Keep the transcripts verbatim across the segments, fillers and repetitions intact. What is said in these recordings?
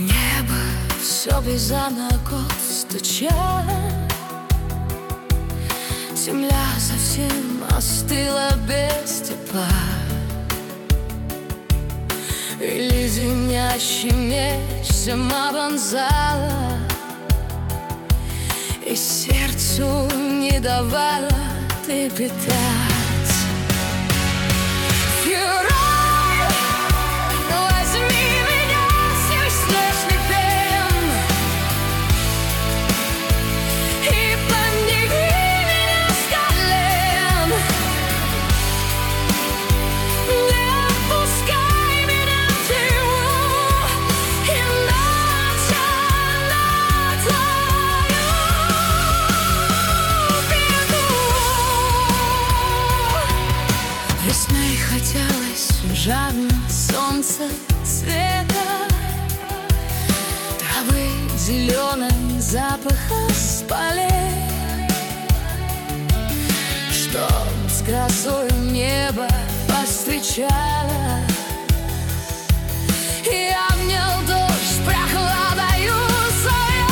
Небо все без ногов стучало, земля совсем остыла без тепла, и леденящий меч зима вонзала, и сердцу не давала трепетать. Февраль, возьми меня с снежных пен и подними меня с колен. Не отпускай меня в тьму, иначе на твою беду. Весной хотелось жадно солнца света, травы зеленой, запаха с полей, чтоб с грозой небо повстречало, и обнял дождь прохладою своей.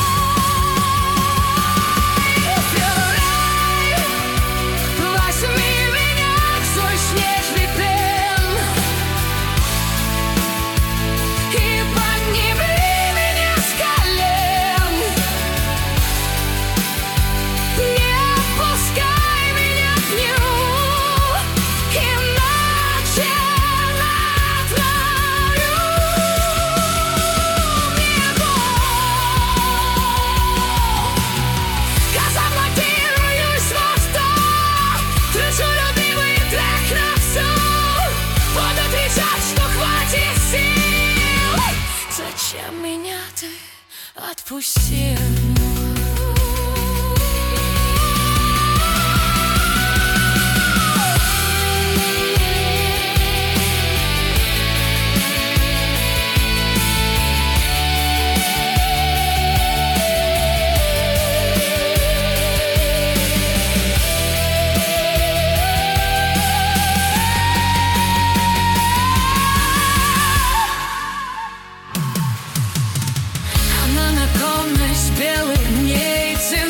Февраль, возьми меня в свой снежный плен и подними меня с колен. Не отпускай меня в тьму, иначе на твою бегу. Я заблокируюсь во что, трачу любимый трек на всю, буду кричать, что хватит сил. Зачем меня ты отпустил? Она на комнате белых ней